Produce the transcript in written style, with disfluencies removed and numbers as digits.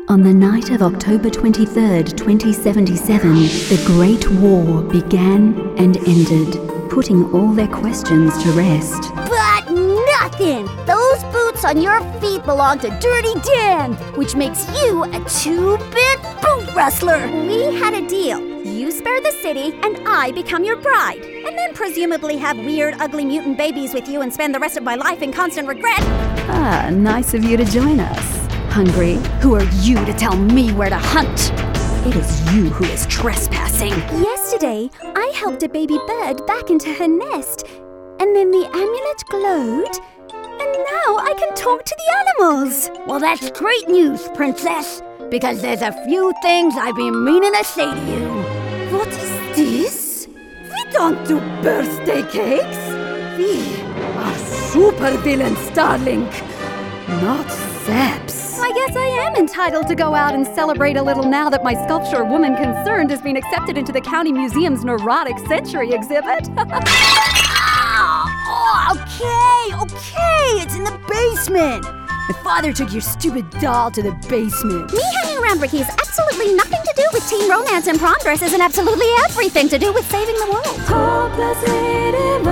On the night of October 23rd, 2077, the Great War began and ended, putting all their questions to rest. But nothing! Those boots on your feet belong to Dirty Dan, which makes you a two-bit boot rustler. We had a deal. You spare the city, and I become your bride. And then presumably have weird, ugly mutant babies with you and spend the rest of my life in constant regret. Ah, nice of you to join us. Hungry? Who are you to tell me where to hunt? It is you who is trespassing. Yesterday, I helped a baby bird back into her nest, and then the amulet glowed, and now I can talk to the animals. Well, that's great news, Princess, because there's a few things I've been meaning to say to you. What is this? We don't do birthday cakes. We are super villains, darling, not saps. I guess I am entitled to go out and celebrate a little now that my sculpture Woman Concerned has been accepted into the County Museum's Neurotic Century exhibit. Okay, it's in the basement. My father took your stupid doll to the basement. Me hanging around Ricky has absolutely nothing to do with teen romance and prom dresses and absolutely everything to do with saving the world. Hopeless